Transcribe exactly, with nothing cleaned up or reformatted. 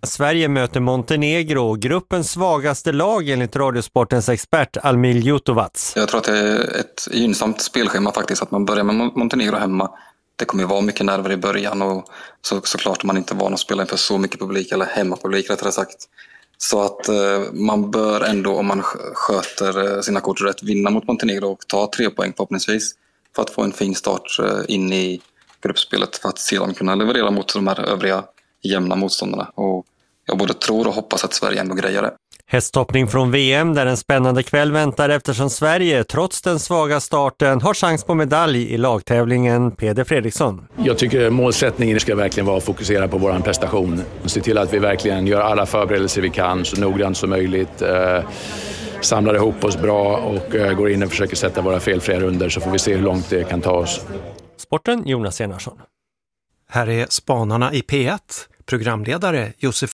Sverige möter Montenegro, gruppens svagaste lag enligt Radiosportens expert Almil Jutovac. Jag tror att det är ett gynnsamt spelschema faktiskt att man börjar med Montenegro hemma. Det kommer ju vara mycket nerver i början och så, såklart man inte van att spela inför så mycket publik, eller hemmapublik rättare sagt. Så att eh, man bör ändå, om man sköter sina kort rätt, vinna mot Montenegro och ta tre poäng förhoppningsvis för att få en fin start eh, in i gruppspelet för att sedan kunna leverera mot de här övriga jämna motståndarna. Och jag både tror och hoppas att Sverige ändå grejer det. Hästhoppning från V M där en spännande kväll väntar eftersom Sverige trots den svaga starten har chans på medalj i lagtävlingen. Peder Fredriksson. Jag tycker målsättningen ska verkligen vara att fokusera på vår prestation. Se till att vi verkligen gör alla förberedelser vi kan så noggrant som möjligt. Eh, samlar ihop oss bra och eh, går in och försöker sätta våra felfria runder så får vi se hur långt det kan ta oss. Sporten Jonas Enarsson. Här är Spanarna i P ett. Programledare Josef